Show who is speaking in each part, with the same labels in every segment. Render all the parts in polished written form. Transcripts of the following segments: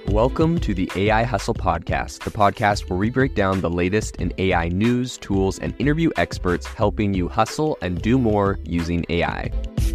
Speaker 1: Welcome to the AI Hustle Podcast, the podcast where we break down the latest in AI news, tools, and interview experts helping you hustle and do more using AI.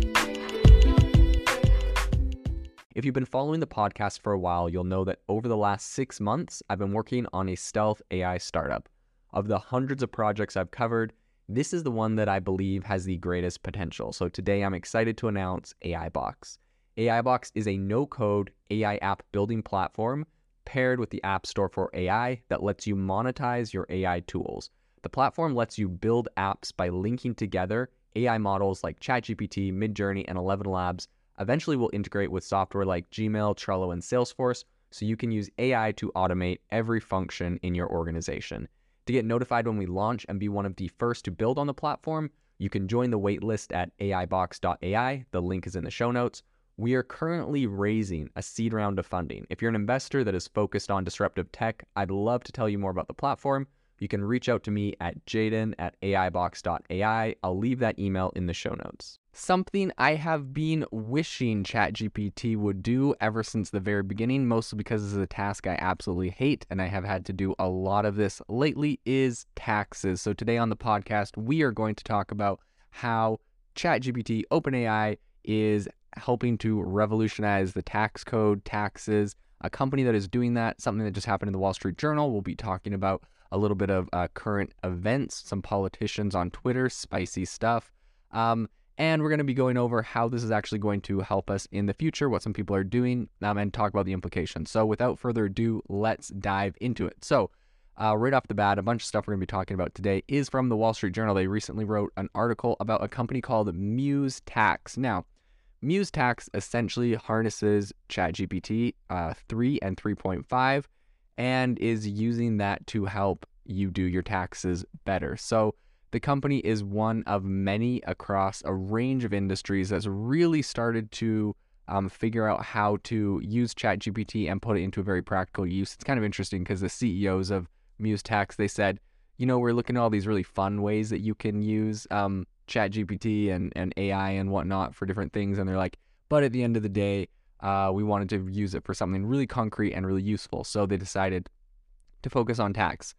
Speaker 1: If you've been following the podcast for a while, you'll know that over the last 6 months, I've been working on a stealth AI startup. Of the hundreds of projects I've covered, this is the one that I believe has the greatest potential. So today I'm excited to announce AIBox. AIBox is a no-code AI app building platform paired with the App Store for AI that lets you monetize your AI tools. The platform lets you build apps by linking together AI models like ChatGPT, Midjourney, and ElevenLabs. Eventually will integrate with software like Gmail, Trello, and Salesforce, so you can use AI to automate every function in your organization. To get notified when we launch and be one of the first to build on the platform, you can join the waitlist at aibox.ai. The link is in the show notes. We are currently raising a seed round of funding. If you're an investor that is focused on disruptive tech, I'd love to tell you more about the platform. You can reach out to me at jaden@aibox.ai. I'll leave that email in the show notes. Something I have been wishing ChatGPT would do ever since the very beginning, mostly because this is a task I absolutely hate, and I have had to do a lot of this lately, is taxes. So today on the podcast, we are going to talk about how ChatGPT, OpenAI, is helping to revolutionize the tax code, taxes, a company that is doing that, something that just happened in the Wall Street Journal. We'll be talking about a little bit of current events, some politicians on Twitter, spicy stuff. And we're going to be going over how this is actually going to help us in the future, what some people are doing, and talk about the implications. So without further ado, let's dive into it. So right off the bat, a bunch of stuff we're going to be talking about today is from the Wall Street Journal. They recently wrote an article about a company called Muse Tax. Now, Muse Tax essentially harnesses ChatGPT 3 and 3.5 and is using that to help you do your taxes better. So the company is one of many across a range of industries that's really started to figure out how to use ChatGPT and put it into a very practical use. It's kind of interesting because the CEOs of Muse Tax, they said, we're looking at all these really fun ways that you can use ChatGPT and AI and whatnot for different things. And they're like, but at the end of the day, we wanted to use it for something really concrete and really useful. So they decided to focus on tax.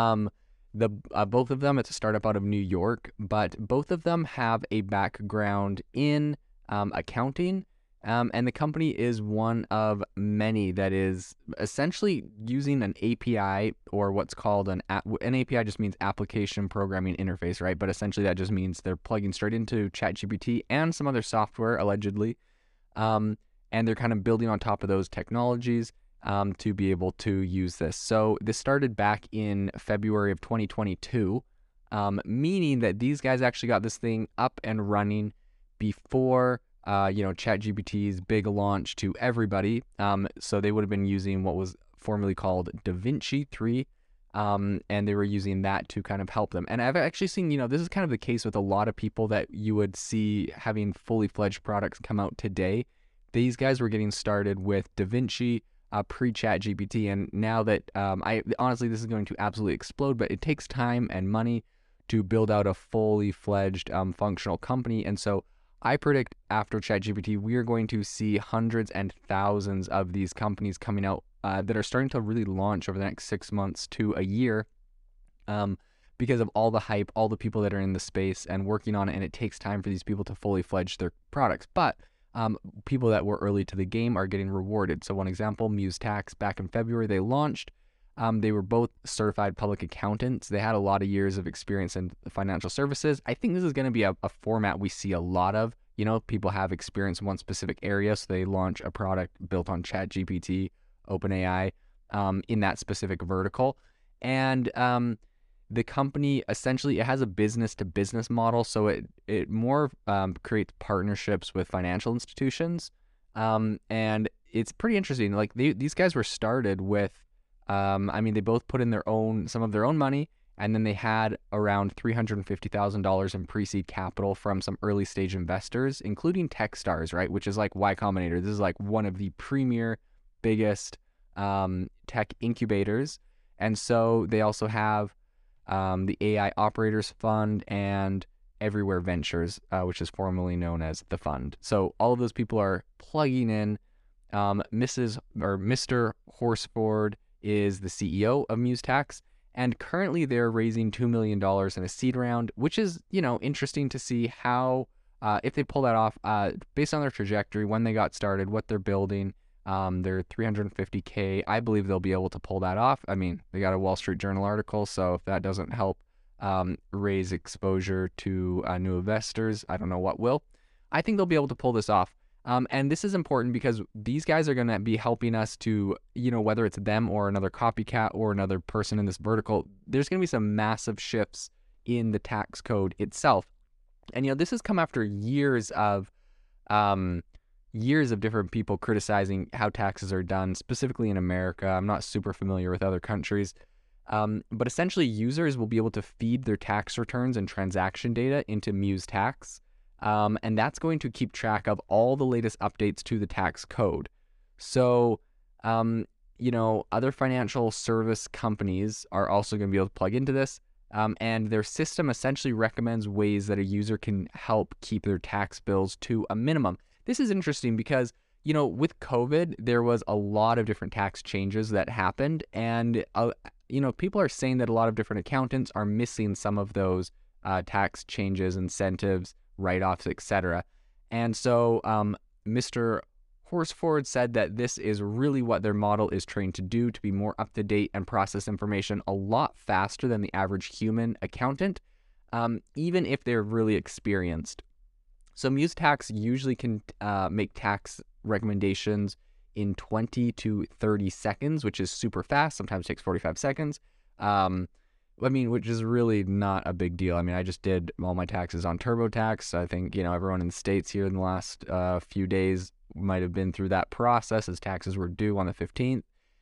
Speaker 1: Both of them, it's a startup out of New York, but both of them have a background in accounting. And the company is one of many that is essentially using an API, or what's called an API just means application programming interface, right? But essentially that just means they're plugging straight into ChatGPT and some other software, allegedly. And they're kind of building on top of those technologies to be able to use this. So this started back in February of 2022, meaning that these guys actually got this thing up and running before ChatGPT's big launch to everybody. So they would have been using what was formerly called DaVinci 3, and they were using that to kind of help them. And I've actually seen, this is kind of the case with a lot of people that you would see having fully fledged products come out today. These guys were getting started with DaVinci pre-ChatGPT, and now that honestly, this is going to absolutely explode, but it takes time and money to build out a fully fledged functional company. And so I predict after ChatGPT, we are going to see hundreds and thousands of these companies coming out that are starting to really launch over the next 6 months to a year because of all the hype, all the people that are in the space and working on it, and it takes time for these people to fully fledge their products. But people that were early to the game are getting rewarded. So one example, Muse Tax, back in February, they launched. They were both certified public accountants. They had a lot of years of experience in financial services. I think this is going to be a format we see a lot of. People have experience in one specific area, so they launch a product built on ChatGPT, OpenAI, in that specific vertical. And the company, essentially, it has a business-to-business model, so it more creates partnerships with financial institutions. And it's pretty interesting. Like, these guys were started with they both put in some of their own money, and then they had around $350,000 in pre-seed capital from some early stage investors, including Techstars, right? Which is like Y Combinator. This is like one of the premier, biggest tech incubators. And so they also have the AI Operators Fund and Everywhere Ventures, which is formerly known as the fund. So all of those people are plugging in Mr. Horsford is the CEO of MuseTax, and currently they're raising $2 million in a seed round, which is, interesting to see how, if they pull that off, based on their trajectory, when they got started, what they're building. They're 350K. I believe they'll be able to pull that off. I mean, they got a Wall Street Journal article, so if that doesn't help raise exposure to new investors, I don't know what will. I think they'll be able to pull this off. And this is important because these guys are going to be helping us to, whether it's them or another copycat or another person in this vertical, there's going to be some massive shifts in the tax code itself. And, this has come after years of different people criticizing how taxes are done, specifically in America. I'm not super familiar with other countries. But essentially, users will be able to feed their tax returns and transaction data into MuseTax. And that's going to keep track of all the latest updates to the tax code. So, other financial service companies are also going to be able to plug into this. And their system essentially recommends ways that a user can help keep their tax bills to a minimum. This is interesting because, with COVID, there was a lot of different tax changes that happened. And, people are saying that a lot of different accountants are missing some of those tax changes, incentives, write-offs, etc. And so Mr. Horsford said that this is really what their model is trained to do, to be more up-to-date and process information a lot faster than the average human accountant, even if they're really experienced. So MuseTax usually can make tax recommendations in 20 to 30 seconds, which is super fast. Sometimes takes 45 seconds. Which is really not a big deal. I mean, I just did all my taxes on TurboTax. I think, everyone in the States here in the last few days might have been through that process as taxes were due on the 15th.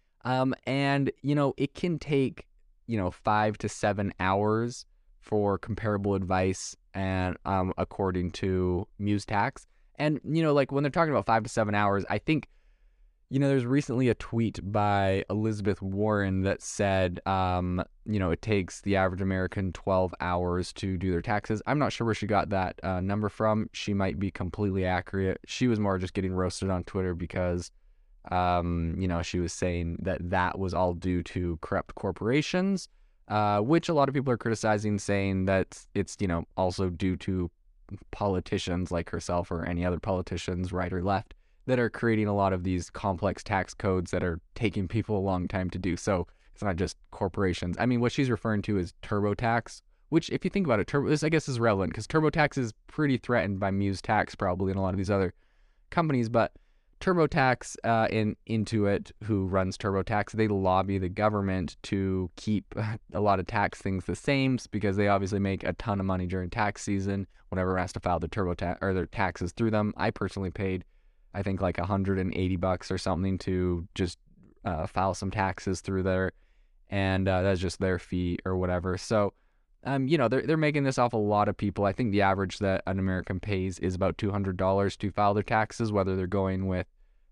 Speaker 1: It can take, 5 to 7 hours for comparable advice and according to MuseTax. And, when they're talking about 5 to 7 hours, I think, there's recently a tweet by Elizabeth Warren that said, it takes the average American 12 hours to do their taxes. I'm not sure where she got that number from. She might be completely accurate. She was more just getting roasted on Twitter because, she was saying that was all due to corrupt corporations, which a lot of people are criticizing, saying that it's, also due to politicians like herself or any other politicians, right or left, that are creating a lot of these complex tax codes that are taking people a long time to do. So it's not just corporations. I mean, what she's referring to is TurboTax, which, if you think about it, this I guess is relevant because TurboTax is pretty threatened by MuseTax probably and a lot of these other companies. But TurboTax in Intuit, who runs TurboTax, they lobby the government to keep a lot of tax things the same because they obviously make a ton of money during tax season whenever everyone has to file their TurboTax or their taxes through them. I personally paid, I think, like $180 or something to just file some taxes through there, and that's just their fee or whatever. So, they're making this off a lot of people. I think the average that an American pays is about $200 to file their taxes, whether they're going with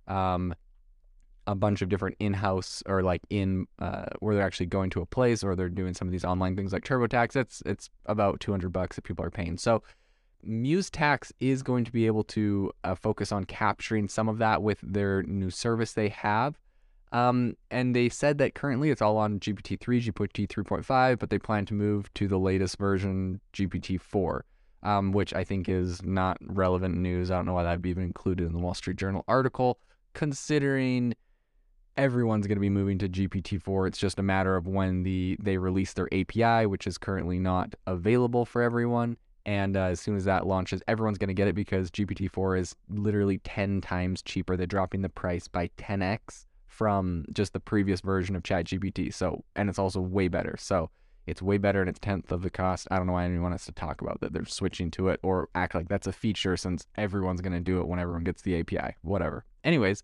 Speaker 1: a bunch of different in-house or like where they're actually going to a place, or they're doing some of these online things like TurboTax. It's about $200 that people are paying. So MuseTax is going to be able to focus on capturing some of that with their new service they have. And they said that currently it's all on GPT-3, GPT 3.5, but they plan to move to the latest version, GPT-4, which I think is not relevant news. I don't know why that'd be even included in the Wall Street Journal article, considering everyone's going to be moving to GPT-4. It's just a matter of when they release their API, which is currently not available for everyone. And as soon as that launches, everyone's going to get it because GPT-4 is literally 10 times cheaper. They're dropping the price by 10x from just the previous version of ChatGPT. So, and it's also way better. So it's way better and it's 10th of the cost. I don't know why anyone wants to talk about that they're switching to it or act like that's a feature since everyone's going to do it when everyone gets the API, whatever. Anyways,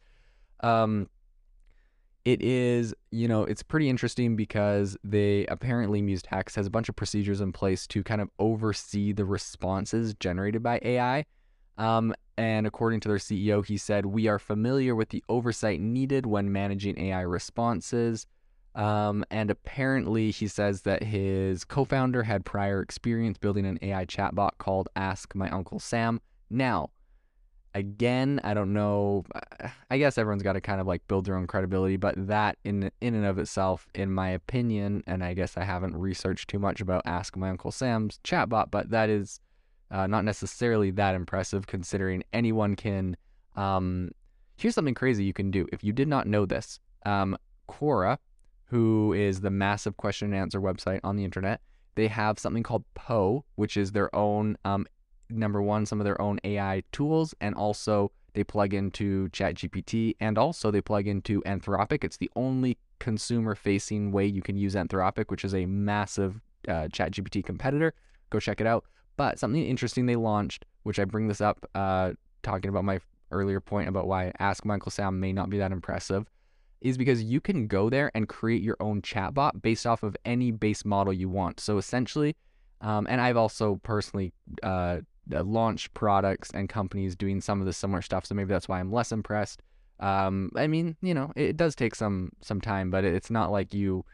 Speaker 1: it is, it's pretty interesting because MuseTax has a bunch of procedures in place to kind of oversee the responses generated by AI. And according to their CEO, he said, "We are familiar with the oversight needed when managing AI responses." And apparently he says that his co-founder had prior experience building an AI chatbot called Ask My Uncle Sam. Now, Again, I don't know. I guess everyone's got to kind of like build their own credibility, but that in and of itself, in my opinion, and I guess I haven't researched too much about Ask My Uncle Sam's chatbot, but that is not necessarily that impressive considering anyone can. Here's something crazy you can do if you did not know this. Quora, who is the massive question and answer website on the internet, they have something called Poe, which is their own number one, some of their own AI tools, and also they plug into ChatGPT, and also they plug into Anthropic. It's the only consumer-facing way you can use Anthropic, which is a massive ChatGPT competitor. Go check it out. But something interesting they launched, which I bring this up talking about my earlier point about why Ask My Uncle Sam may not be that impressive, is because you can go there and create your own chatbot based off of any base model you want. So essentially, and I've also personally launch products and companies doing some of the similar stuff, so maybe that's why I'm less impressed. I mean, it does take some time, but it's not like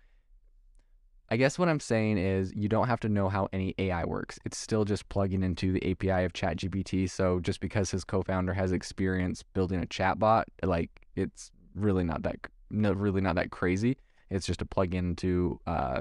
Speaker 1: I guess what I'm saying is you don't have to know how any AI works. It's still just plugging into the API of ChatGPT. So just because his co-founder has experience building a chatbot, like it's really not that crazy. It's just a plug into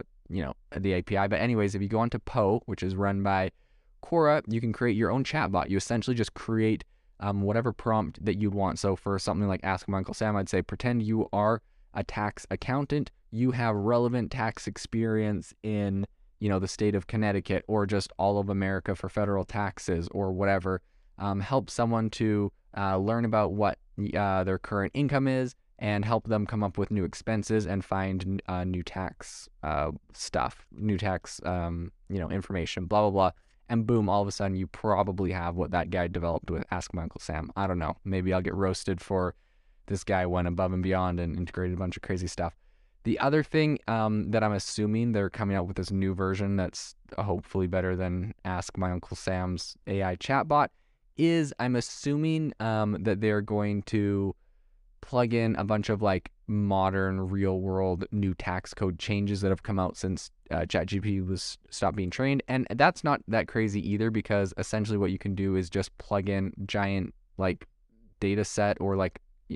Speaker 1: the API. But anyways, if you go onto Poe, which is run by Quora, you can create your own chatbot. You essentially just create whatever prompt that you'd want. So for something like Ask My Uncle Sam, I'd say pretend you are a tax accountant. You have relevant tax experience in the state of Connecticut or just all of America for federal taxes or whatever. Help someone to learn about what their current income is and help them come up with new expenses and find new tax stuff, new tax information, blah blah blah. And boom, all of a sudden you probably have what that guy developed with Ask My Uncle Sam. I don't know. Maybe I'll get roasted for this guy went above and beyond and integrated a bunch of crazy stuff. The other thing that I'm assuming they're coming out with this new version that's hopefully better than Ask My Uncle Sam's AI chatbot is I'm assuming that they're going to plug in a bunch of like modern real world new tax code changes that have come out since ChatGPT was stopped being trained. And that's not that crazy either, because essentially what you can do is just plug in giant like data set or like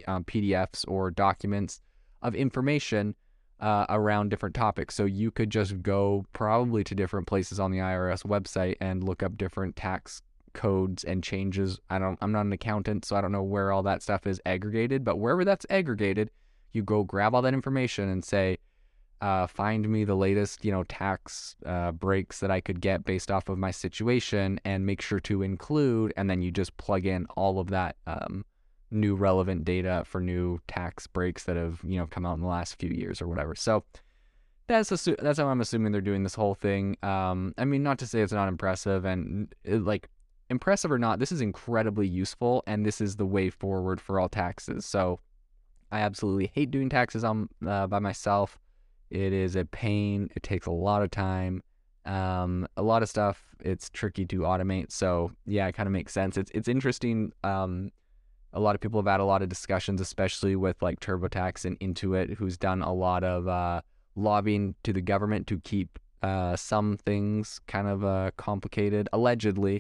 Speaker 1: PDFs or documents of information around different topics. So you could just go probably to different places on the IRS website and look up different tax codes and changes. I'm not an accountant, so I don't know where all that stuff is aggregated, but wherever that's aggregated, you go grab all that information and say, find me the latest, tax breaks that I could get based off of my situation and make sure to include, and then you just plug in all of that new relevant data for new tax breaks that have, come out in the last few years or whatever. So that's how I'm assuming they're doing this whole thing. I mean, not to say it's not impressive, and impressive or not, this is incredibly useful, and this is the way forward for all taxes. So I absolutely hate doing taxes by myself. It is a pain. It takes a lot of time. A lot of stuff. It's tricky to automate. So yeah, it kind of makes sense. It's interesting. A lot of people have had a lot of discussions, especially with like TurboTax and Intuit, who's done a lot of lobbying to the government to keep some things kind of complicated, allegedly.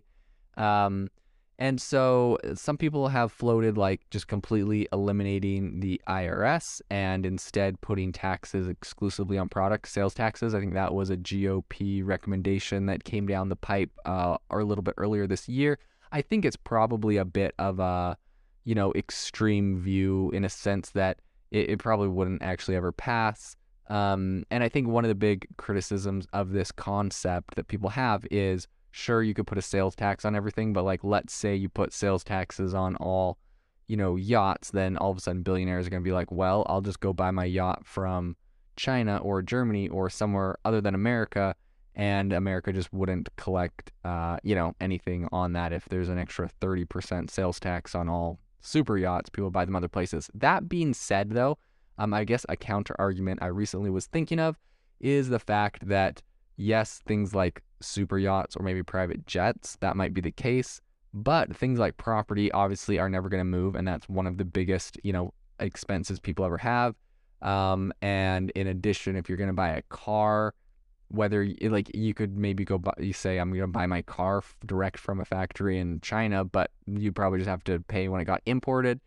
Speaker 1: And so some people have floated like just completely eliminating the IRS and instead putting taxes exclusively on product sales taxes. I think that was a GOP recommendation that came down the pipe or a little bit earlier this year. I think it's probably a bit of a extreme view in a sense that it probably wouldn't actually ever pass. And I think one of the big criticisms of this concept that people have is, sure, you could put a sales tax on everything, but like, let's say you put sales taxes on all, yachts, then all of a sudden billionaires are going to be like, well, I'll just go buy my yacht from China or Germany or somewhere other than America, and America just wouldn't collect, anything on that if there's an extra 30% sales tax on all super yachts. People buy them other places. That being said, though, I guess a counter argument I recently was thinking of is the fact that, yes, things like super yachts or maybe private jets, that might be the case, but things like property obviously are never going to move, and that's one of the biggest, expenses people ever have. And in addition, if you're going to buy a car, whether you could maybe go buy, you say I'm gonna buy my car direct from a factory in China, but you probably just have to pay when it got imported.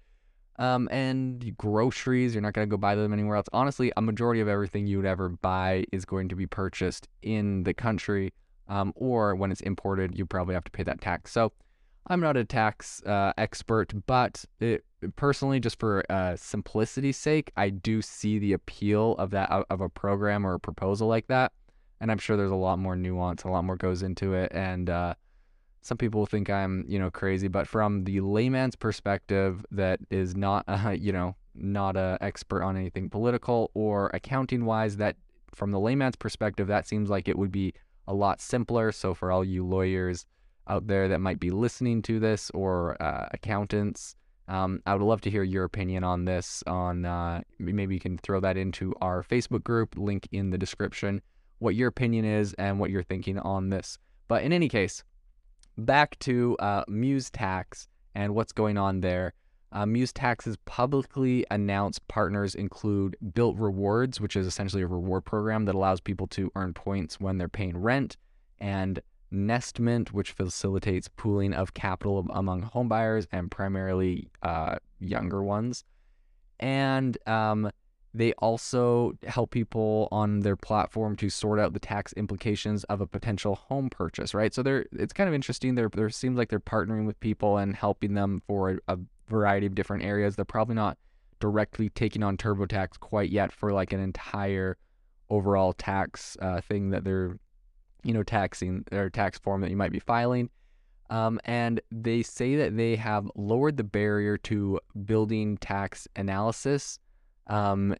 Speaker 1: And groceries, you're not gonna go buy them anywhere else. Honestly, a majority of everything you would ever buy is going to be purchased in the country, or when it's imported, you probably have to pay that tax. So I'm not a tax expert, but personally, just for simplicity's sake, I do see the appeal of that, of a program or a proposal like that. And I'm sure there's a lot more nuance, a lot more goes into it. And some people think I'm, crazy, but from the layman's perspective that is not, not a expert on anything political or accounting wise, that from the layman's perspective, that seems like it would be a lot simpler. So for all you lawyers out there that might be listening to this, or accountants, I would love to hear your opinion on this. Maybe you can throw that into our Facebook group, link in the description, what your opinion is and what you're thinking on this. But in any case, back to Muse Tax and what's going on there. Muse Tax's publicly announced partners include Built Rewards, which is essentially a reward program that allows people to earn points when they're paying rent, and Nestment, which facilitates pooling of capital among homebuyers and primarily younger ones. And they also help people on their platform to sort out the tax implications of a potential home purchase, right? So it's kind of interesting. There seems like they're partnering with people and helping them for a variety of different areas. They're probably not directly taking on TurboTax quite yet for like an entire overall tax thing that they're, taxing, or tax form that you might be filing. And they say that they have lowered the barrier to building tax analysis, and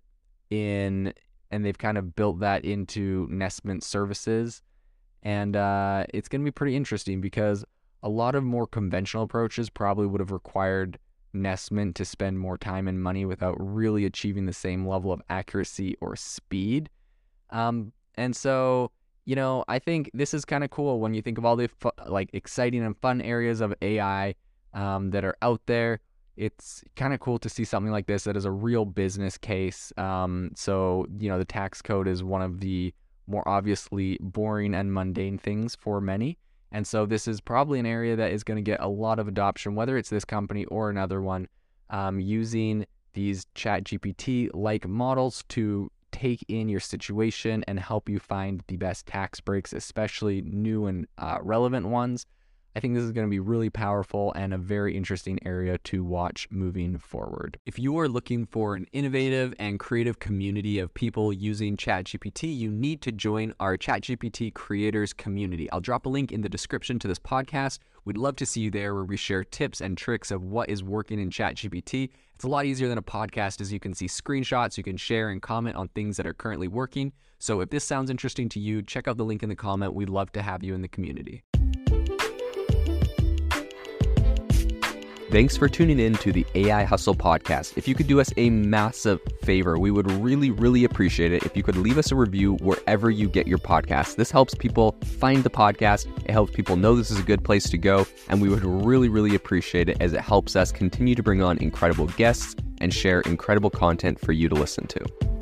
Speaker 1: they've kind of built that into Nestment services. And it's going to be pretty interesting because a lot of more conventional approaches probably would have required Nestment to spend more time and money without really achieving the same level of accuracy or speed. And so, I think this is kind of cool when you think of all the exciting and fun areas of AI that are out there. It's kind of cool to see something like this that is a real business case. So, the tax code is one of the more obviously boring and mundane things for many. And so this is probably an area that is going to get a lot of adoption, whether it's this company or another one, using these ChatGPT-like models to take in your situation and help you find the best tax breaks, especially new and relevant ones. I think this is going to be really powerful and a very interesting area to watch moving forward. If you are looking for an innovative and creative community of people using ChatGPT, you need to join our ChatGPT creators community. I'll drop a link in the description to this podcast. We'd love to see you there, where we share tips and tricks of what is working in ChatGPT. It's a lot easier than a podcast, as you can see screenshots, you can share and comment on things that are currently working. So if this sounds interesting to you, check out the link in the comment. We'd love to have you in the community. Thanks for tuning in to the AI Hustle podcast. If you could do us a massive favor, we would really, really appreciate it if you could leave us a review wherever you get your podcasts. This helps people find the podcast. It helps people know this is a good place to go. And we would really, really appreciate it, as it helps us continue to bring on incredible guests and share incredible content for you to listen to.